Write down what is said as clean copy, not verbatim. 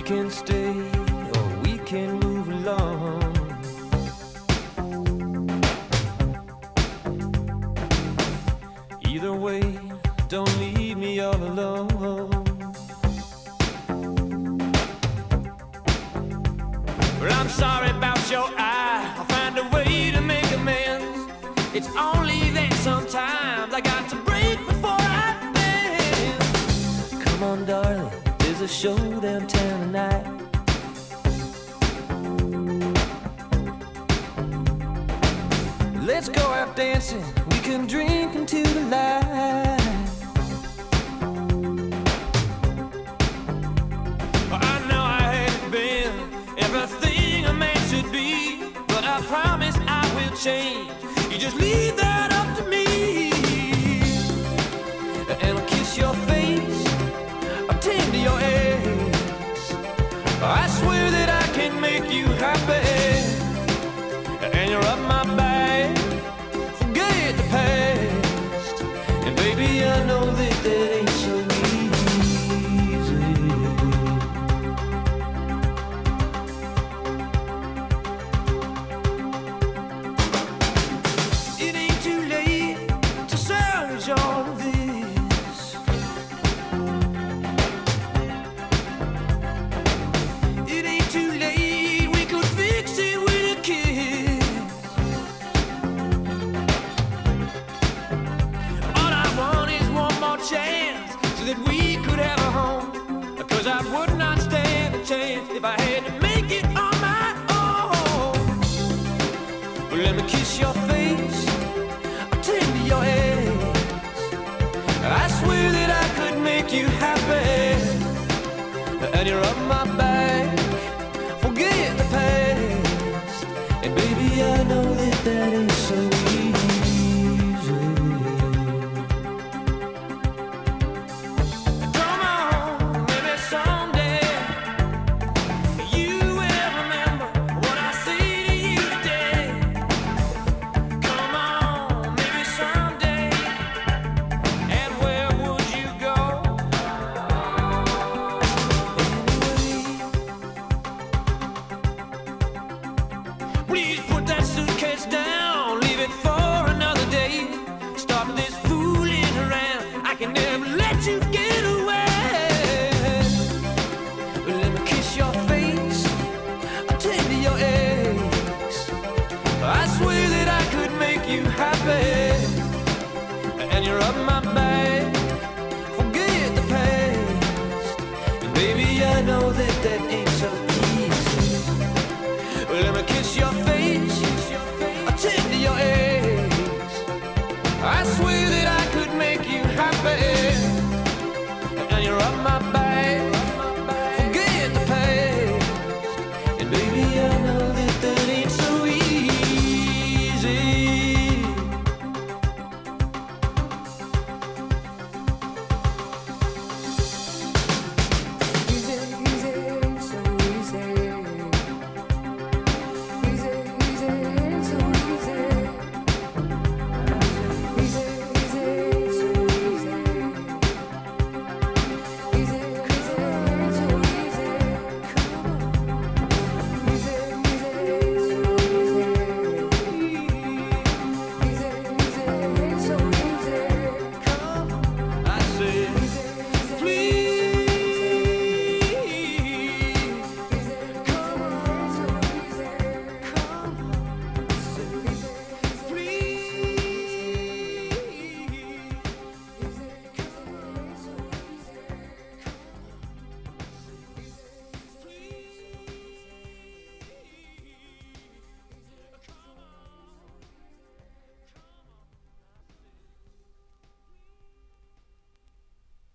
We can stay or we can move along. Either way, don't leave me all alone. Well, I'm sorry about your eye. I'll find a way to make amends. It's only that sometimes I got to break before I bend. Come on, darling, there's a show downtown tonight. Let's go out dancing. We can drink into the light. I know I haven't been everything a man should be, but I promise I will change. You just leave that up to me. And I'll kiss your face, I'll tend to your ass. I swear that I can make you happy. And you're up my back, forget the past. And baby, I know that that ain't so chance so that we could have a home. Cause I would not stand a chance if I had to make it on my own. Well, let me kiss your face, I'll tend to your ass. I swear that I could make you happy. And you're up my back, forget the past. And baby, I know that that ain't so easy. Please put that suitcase down, leave it for another day. Stop this fooling around, I can never let you get